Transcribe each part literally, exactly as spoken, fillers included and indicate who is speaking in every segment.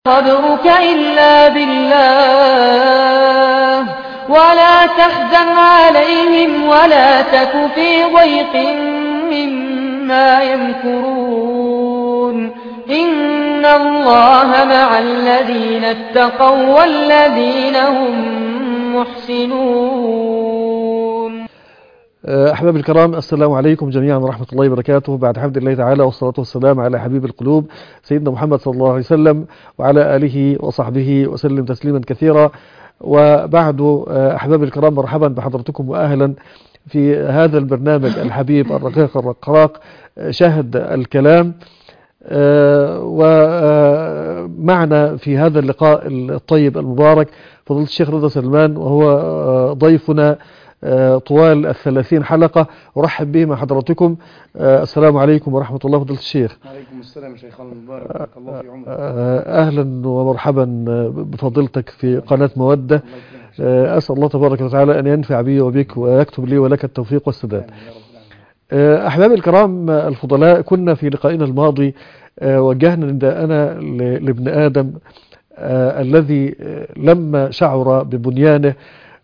Speaker 1: صدرك إلا بالله ولا تحزن عليهم ولا تك في ضيق مما يمكرون إن الله مع الذين اتقوا والذين هم محسنون.
Speaker 2: أحباب الكرام، السلام عليكم جميعا ورحمة الله وبركاته. بعد حمد الله تعالى والصلاة والسلام على حبيب القلوب سيدنا محمد صلى الله عليه وسلم وعلى آله وصحبه وسلم تسليما كثيرا. وبعد أحباب الكرام، مرحبا بحضرتكم وأهلا في هذا البرنامج الحبيب الرقيق الرقراق شاهد الكلام. ومعنا في هذا اللقاء الطيب المبارك فضيلة الشيخ رضا سلمان، وهو ضيفنا طوال الثلاثين حلقة. أرحب به مع حضراتكم. السلام عليكم ورحمة الله فضيلة الشيخ.
Speaker 3: عليكم السلام شيخنا المبارك، بارك الله في عمرك.
Speaker 2: أهلا ومرحبا بفضيلتك في قناة مودة. أسأل الله تبارك وتعالى أن ينفع بي وبك ويكتب لي ولك التوفيق والسداد. أحباب الكرام الفضلاء، كنا في لقائنا الماضي وجهنا نداءنا لابن آدم الذي لما شعر ببنيانه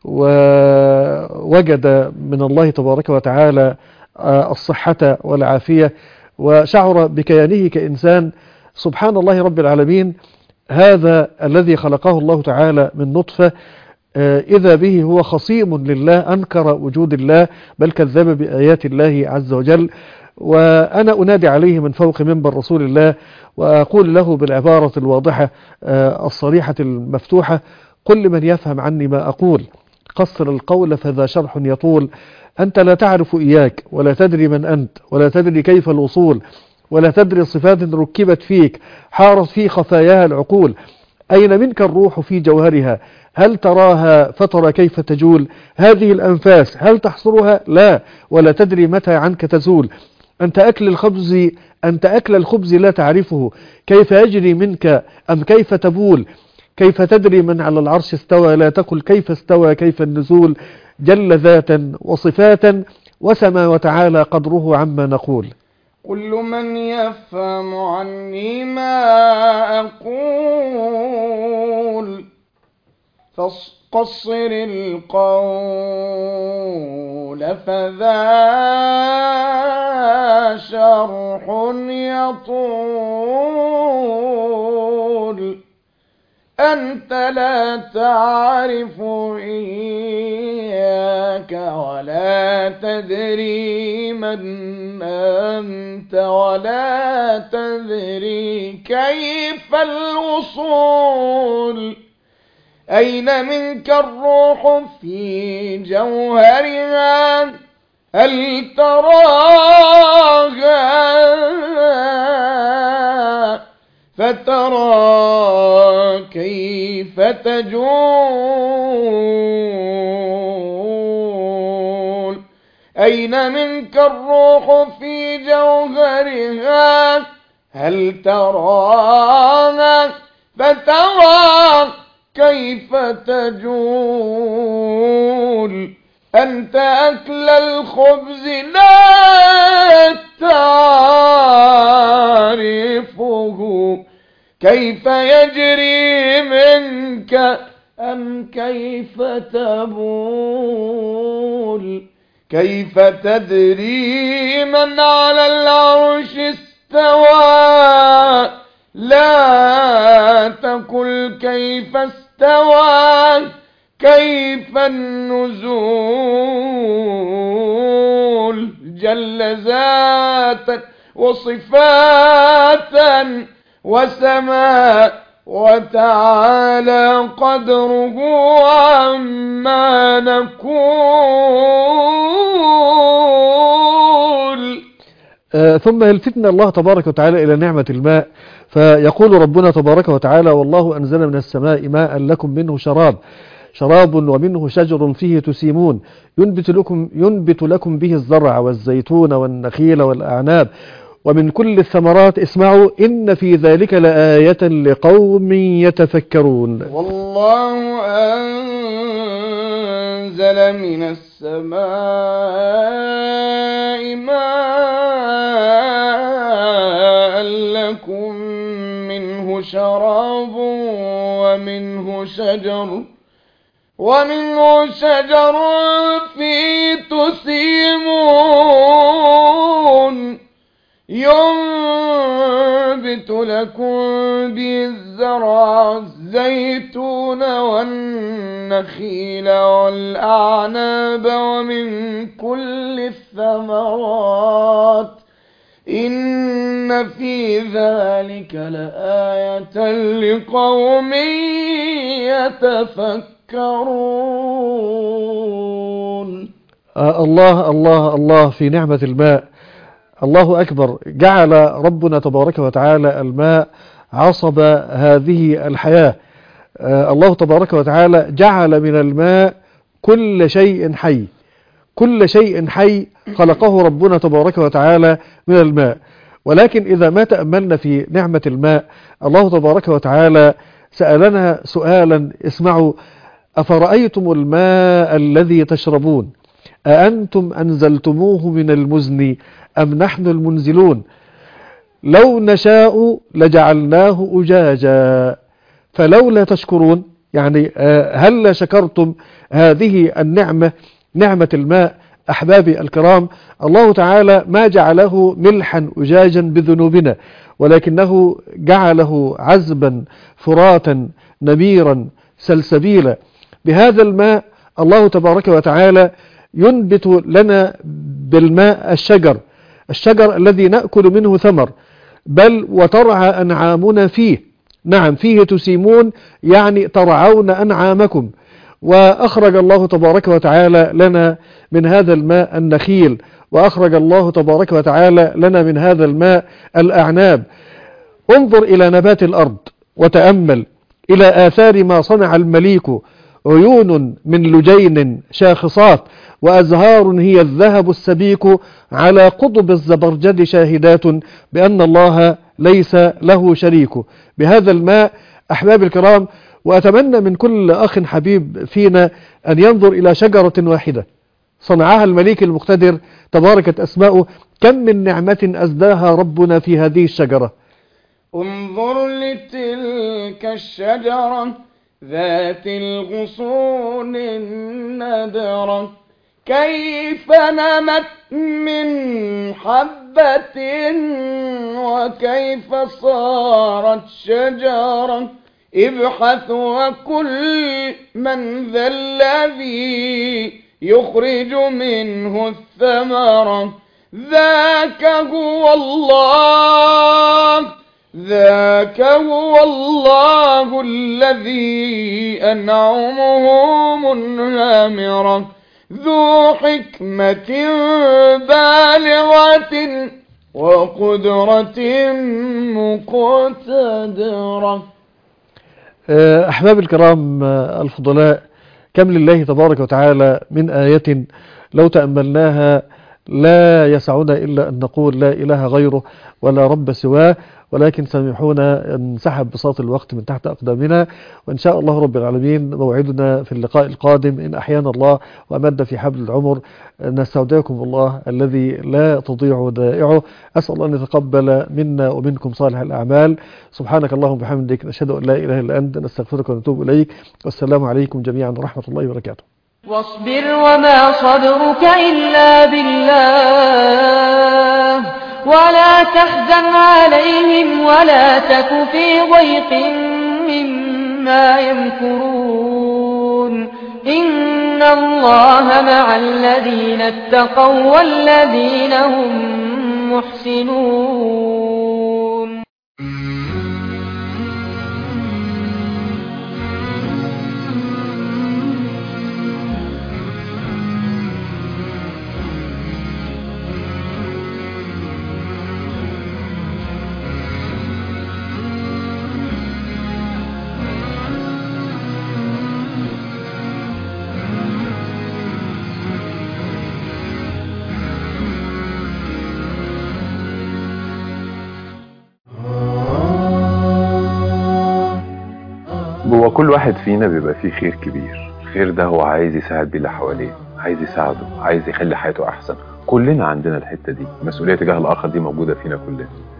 Speaker 2: ووجد من الله تبارك وتعالى الصحة والعافية وشعر بكيانه كإنسان، سبحان الله رب العالمين، هذا الذي خلقه الله تعالى من نطفة إذا به هو خصيم لله، أنكر وجود الله بل كذب بآيات الله عز وجل. وأنا أنادي عليه من فوق منبر رسول الله وأقول له بالعبارة الواضحة الصريحة المفتوحة: قل لمن يفهم عني ما أقول، قصر القول فذا شرح يطول. أنت لا تعرف إياك ولا تدري من أنت ولا تدري كيف الوصول ولا تدري صفات ركبت فيك حارت في خفاياها العقول. أين منك الروح في جوهرها؟ هل تراها فترى كيف تجول؟ هذه الأنفاس هل تحصرها؟ لا، ولا تدري متى عنك تزول. أنت أكل الخبز أنت أكل الخبز لا تعرفه، كيف يجري منك أم كيف تبول؟ كيف تدري من على العرش استوى؟ لا تقل كيف استوى، كيف النزول. جل ذاتا وصفاتا وسما وتعالى قدره عما نقول.
Speaker 3: كل من يفهم عني ما أقول فقصر القول فذا شرح يطول. أنت لا تعرف إياك ولا تدري من أنت ولا تدري كيف الوصول. أين منك الروح في جوهرها؟ هل تراها فترى كيف تجول؟ أين منك الروح في جوهرها؟ هل تراها فترى كيف تجول؟ أنت أكل الخبز لا تعرفه، كيف يجري منك أم كيف تبول؟ كيف تدري من على العرش استوى؟ لا تقل كيف استوى، كيف النزول. جل ذاتا وصفاتا وسماء وتعالى قدره عما نقول.
Speaker 2: آه ثم يلفتنا الله تبارك وتعالى إلى نعمة الماء، فيقول ربنا تبارك وتعالى: والله أنزل من السماء ماء لكم منه شراب شراب ومنه شجر فيه تسيمون ينبت لكم, ينبت لكم به الزرع والزيتون والنخيل والأعناب ومن كل الثمرات. اسمعوا إن في ذلك لآية لقوم يتفكرون.
Speaker 3: والله أنزل من السماء ماء لكم منه ومنه شراب ومنه شجر ومنه شجر فيه تسيمون ينبت لكم به الزرع الزيتون والنخيل والأعناب ومن كل الثمرات إن في ذلك لآية لقوم يتفكرون.
Speaker 2: آه الله الله الله في نعمة الماء. الله أكبر. جعل ربنا تبارك وتعالى الماء عصب هذه الحياة. آه الله تبارك وتعالى جعل من الماء كل شيء حي. كل شيء حي خلقه ربنا تبارك وتعالى من الماء. ولكن إذا ما تأملنا في نعمة الماء، الله تبارك وتعالى سألنا سؤالا، اسمعوا: أفرأيتم الماء الذي تشربون أأنتم أنزلتموه من المزن أم نحن المنزلون لو نشاء لجعلناه أجاجا فلولا تشكرون. يعني هل شكرتم هذه النعمة، نعمة الماء؟ أحبابي الكرام، الله تعالى ما جعله ملحا أجاجا بذنوبنا، ولكنه جعله عذبا فراتا نبيرا سلسبيلا. بهذا الماء الله تبارك وتعالى ينبت لنا بالماء الشجر، الشجر الذي نأكل منه ثمر، بل وترعى أنعامنا فيه. نعم، فيه تسيمون، يعني ترعون أنعامكم. وأخرج الله تبارك وتعالى لنا من هذا الماء النخيل، وأخرج الله تبارك وتعالى لنا من هذا الماء الأعناب. انظر إلى نبات الأرض وتأمل إلى آثار ما صنع المليك: عيون من لجين شاخصات، وأزهار هي الذهب السبيك، على قضب الزبرجد شاهدات بأن الله ليس له شريك. بهذا الماء أحباب الكرام، وأتمنى من كل أخ حبيب فينا أن ينظر إلى شجرة واحدة صنعها المليك المقتدر تباركت أسماؤه، كم من نعمة أزداها ربنا في هذه الشجرة.
Speaker 3: انظر لتلك الشجرة ذات الغصون النضرة كيف نمت من حبة وكيف صارت شجرة. ابحث وكل من ذا الذي يخرج منه الثمرة ذاك هو الله ذاك هو الله الذي أنعمه منهمرة ذو حكمة بالغة وقدرة مقتدرة.
Speaker 2: أحباب الكرام الفضلاء، كم لله تبارك وتعالى من آية لو تأملناها لا يسعنا إلا أن نقول لا إله غيره ولا رب سواه، ولكن سامحونا أن سحب بساط الوقت من تحت أقدامنا، وإن شاء الله رب العالمين موعدنا في اللقاء القادم إن أحيانا الله وأمد في حبل العمر. نستودعكم الله الذي لا تضيع ودائعه. أسأل الله أن يتقبل منا ومنكم صالح الأعمال. سبحانك اللهم وبحمدك، نشهد أن لا إله إلا أنت، نستغفرك ونتوب إليك، والسلام عليكم جميعا ورحمة الله وبركاته.
Speaker 1: واصبر وما صبرك إلا بالله ولا تحزن عليهم ولا تك في ضيق مما يمكرون. إن الله مع الذين اتقوا والذين هم محسنون.
Speaker 4: جوه كل واحد فينا بيبقى فيه خير كبير. الخير ده هو عايز يساعد بيه اللي حواليه، عايز يساعده، عايز يخلي حياته احسن. كلنا عندنا الحتة دي، مسؤولية تجاه الاخر دي موجودة فينا كلنا.